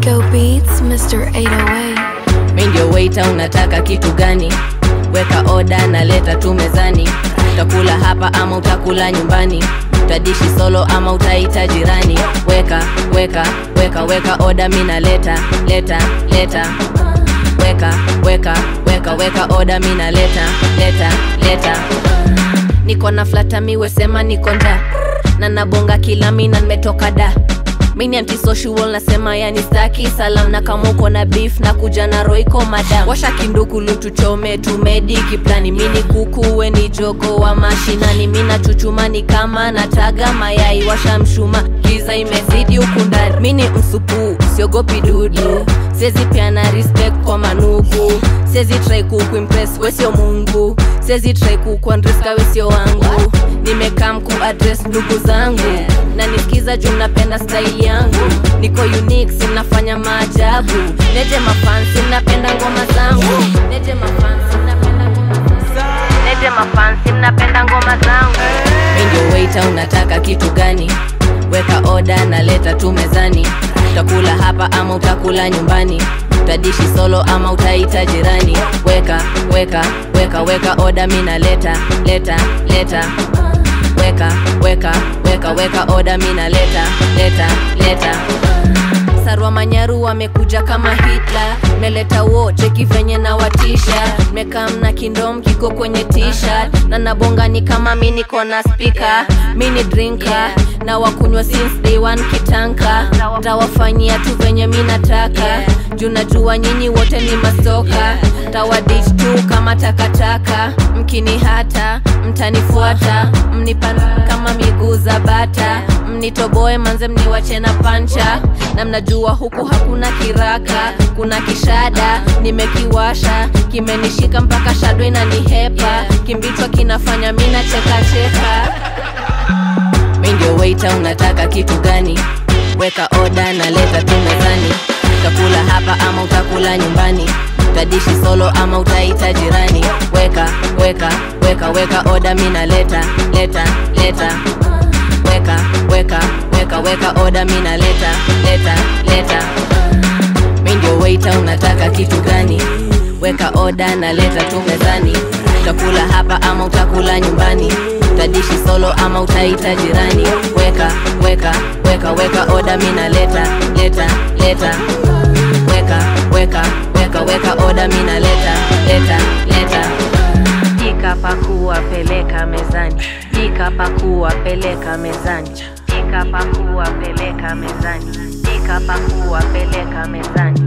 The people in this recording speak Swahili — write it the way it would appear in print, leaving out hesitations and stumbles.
Go Beats, Mr. 808. Mimi ndio waiter, unataka kitu gani? Weka order na leta tu mezani. Utakula hapa ama utakula nyumbani? Utadishi solo ama utaita jirani? Weka order, mimi naleta, leta. Weka order, mimi naleta, leta. Niko na flata miwe sema niko nda. Na nabonga kila mina nimetoka da. Mini antisocial nasema yani staki salam, na kama uko na beef na kuja na roiko madam. Washa kinduku lutu chome tumedi kiplani. Mini kuku we ni jogo wa mashinani. Mina chuchumani kama nataga mayai. Washa mshuma giza imezidi ukundani. Mini msupu siogopi dudu. Sezi piana respect kwa manugu. Sezi try kuimpress we sio Mungu. Sezi try kuandreska we sio wangu. Nimekam address ndugu zangu. Na nisikiza juu napenda style yangu. Niko unique, sinafanya maajabu. Neje mafansi, napenda ngoma zangu. Neje mafansi, napenda ngoma zangu. Mimi ndio waiter, unataka kitu gani? Weka order na leta tu mezani. Utakula hapa ama utakula nyumbani? Utadishi solo ama utaita jirani? Weka order, mimi naleta, leta. Weka order, mimi naleta. Sarwa Manyaru wamekuja kama Hitler. Meleta wote kivenye na watisha. Mekam na kindom kiko kwenye t-shirt. Na nabonga ni kama mimi niko na speaker. Mini drinker na wakunywa since day one kitanka. Tawafanyia tu venye mimi nataka. Juu najua nyinyi wote ni masoka. Tawaditch tu kama takataka. Mkini hata mtanifuata. Mnipana kama miguu za bata. Mnitoboe manze mniwache na pancha. Na mnajua huku hakuna kiraka. Kuna kishada nimekiwasha. Kimenishika mpaka shadow inanihepa. Kimbichwa kinafanya mimi nacheka. Mimi ndio waiter, unataka kitu gani? Weka order na leta tu mezani. Utakula hapa ama utakula nyumbani? Utadishi solo ama utaita jirani? Weka order, mimi naleta, leta. Weka order, mimi naleta. Mimi ndio waiter, unataka kitu gani? Weka order na leta tu mezani. Utakula hapa ama utakula nyumbani? Utadishi solo ama utaita jirani? Weka order, mimi naleta, leta. Weka order, mimi naleta. Pika pakua peleka mezani. Pika pakua peleka mezani. Pika pakua peleka mezani. Pika pakua peleka mezani.